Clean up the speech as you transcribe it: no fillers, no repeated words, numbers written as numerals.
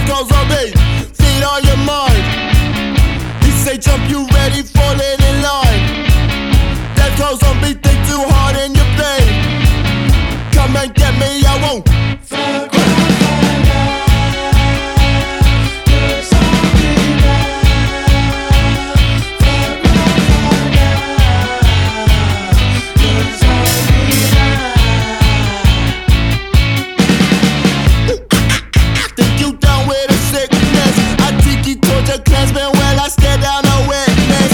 clothes on me, feed on your mind. He say jump, you ready, falling in line. Death clothes on beat.